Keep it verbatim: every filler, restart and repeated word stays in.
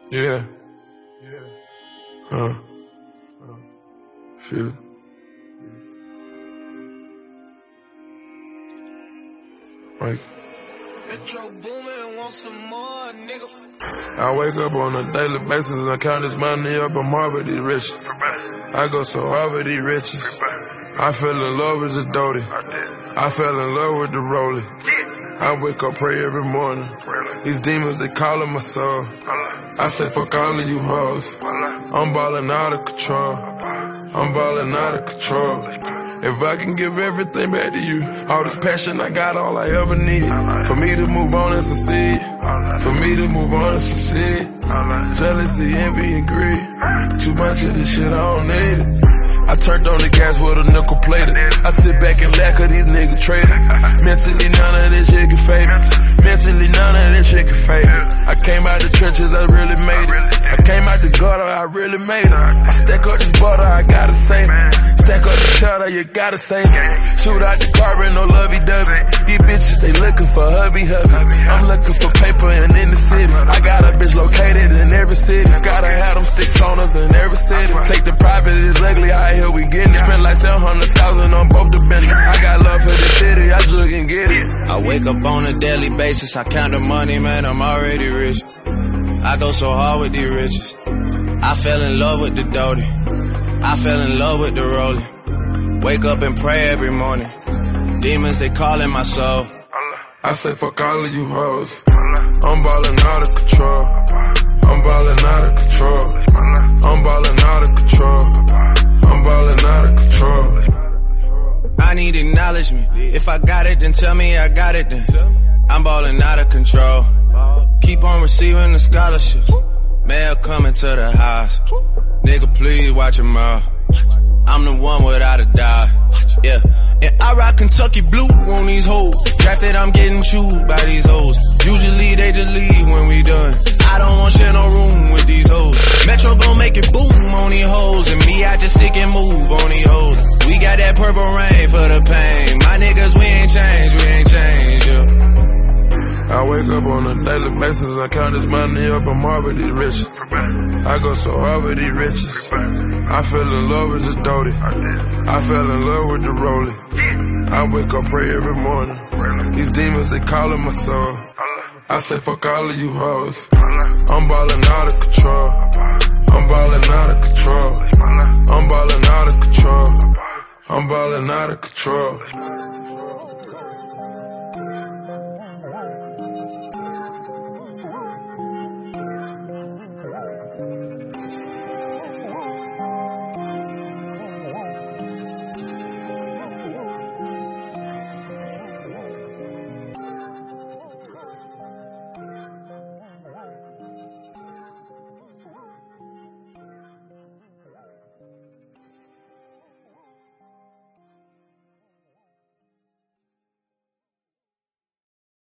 Yeah. Yeah. Huh. Huh. Shit. Like. I wake up on a daily basis and count this money up. I'm hard with these riches. I go so hard with these riches. I fell in love with this Doty. I fell in love with the Rollie. I wake up, pray every morning. These demons, they calling my soul. I say fuck all of you hoes. I'm balling out of control. I'm balling out of control. If I can give everything back to you, all this passion I got, all I ever need. For me to move on and succeed. For me to move on and succeed. Jealousy, envy, and greed. Too much of this shit, I don't need it. I turned on the gas with a nickel plated. I sit back and laugh cause these niggas traded. Mentally none of this shit can fade me. Mentally none of this shit can fade me. I came out the trenches, I really made it. I came out the gutter, I really made it. I stack up this butter, I gotta save it. Stack up the cheddar, you gotta save it. Shoot out the car in no lovey-dovey. These bitches, they looking for hubby-hubby. I'm looking for paper and in the city. I got a bitch located in every city. Gotta have them sticks on us in every city. Take the private, it's ugly out here, we getting it. Spend like seven hundred thousand on both the Bentleys. I got love for the city, I just can get it. I wake up on a daily basis, I count the money, man, I'm already rich. I go so hard with these riches. I fell in love with the Doty. I fell in love with the Rollie. Wake up and pray every morning. Demons, they calling my soul. I say fuck all of you hoes. I'm ballin' out of control. I'm ballin' out of control. I'm ballin' out of control. I'm ballin' out of control. I need acknowledgement. If I got it, then tell me I got it then. I'm ballin' out of control. Keep on receiving the scholarships. Mail coming to the house. Nigga, please watch your mouth. I'm the one without a doubt. Yeah. And I rock Kentucky blue on these hoes. Drafted, I'm getting chewed by these hoes. Usually they just leave when we done. I don't want share no room with these hoes. Metro gon' make it boom on these hoes. And me, I just stick and move on these hoes. We got that purple rain for the pain. My niggas, we ain't changed, we ain't changed, yeah. I wake up on a daily basis, I count this money up, I'm hard with these riches. I go so hard with these riches. I fell in love with this Doty. I fell in love with the Rollie. I wake up, pray every morning. These demons, they calling my soul. I say fuck all of you hoes. I'm ballin' out of control. I'm ballin' out of control. I'm ballin' out of control. I'm ballin' out of control.